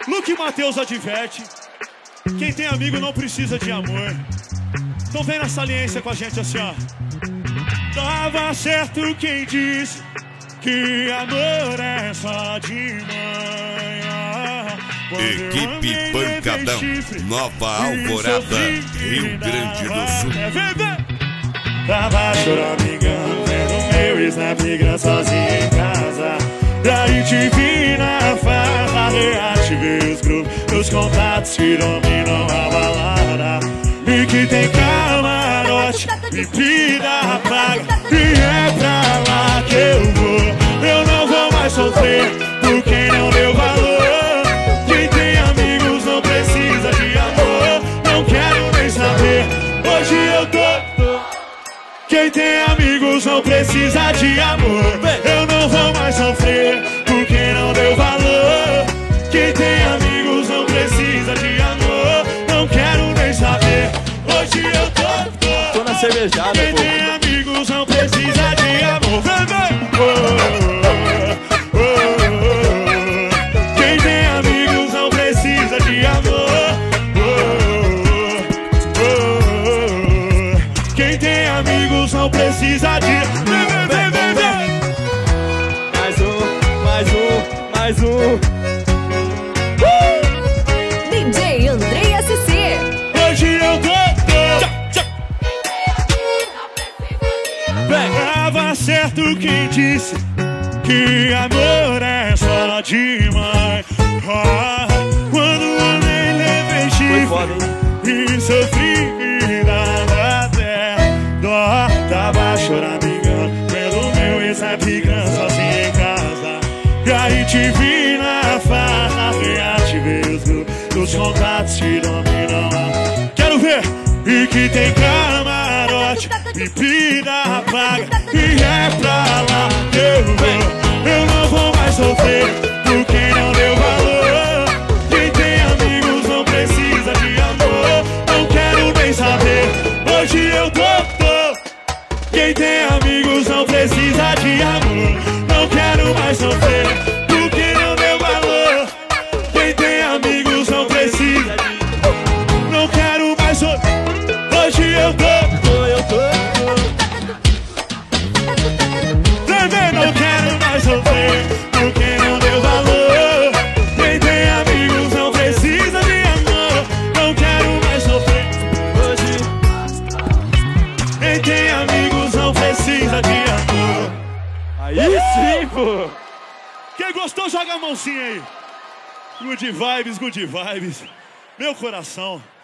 Luke Matheus adverte: quem tem amigo não precisa de amor. Então vem na saliência com a gente assim, ó. Tava certo quem disse que amor é só de manhã. Equipe Pancadão, Nova Alvorada, Rio Grande do Sul. Tava choramingando, vendo meu snap grande sozinho em casa. E aí te vi na farra, reativei os grupos, meus contatos que dominam a balada. E que tem camarote, bebida paga, e é pra lá que eu vou. Eu não vou mais sofrer por quem não deu valor. Quem tem amigos não precisa de amor. Não quero nem saber, hoje eu tô. Quem tem amigos não precisa de amor. Eu não vou mais sofrer por quem não deu valor. Quem tem amigos não precisa de amor. Não quero nem saber, hoje eu tô na cervejada, quem pô. tem amigos não precisa de amor. Quem tem amigos não precisa de amor. Quem tem amigos não precisa de... Mais um. DJ Andrei SC. Hoje eu tô. Tava certo quem disse que amor é só de mãe. Quando o homem levei chifre e sofri dava até dó. Tava choramingando, vendo meu ex-rap grande sozinho em casa. E aí te vi na farra, reativei os grupos, contatos que dominam a... Quero ver! E que tem camarote, bebida paga, e é pra lá que eu vou. Eu não vou mais sofrer por quem não deu valor. Quem tem amigos não precisa de amor. Não quero nem saber, hoje eu tô. Quem tem amigos não precisa de amor. Não quero mais sofrer por quem não deu valor. Quem tem amigos não precisa de... Não quero mais sofrer, hoje eu tô. Também não quero mais sofrer por quem não deu valor. Quem tem amigos não precisa de amor. Não quero mais sofrer hoje. Quem tem amigos não precisa de amor. Aí sim, pô. Quem gostou, joga a mãozinha aí. Good vibes, meu coração.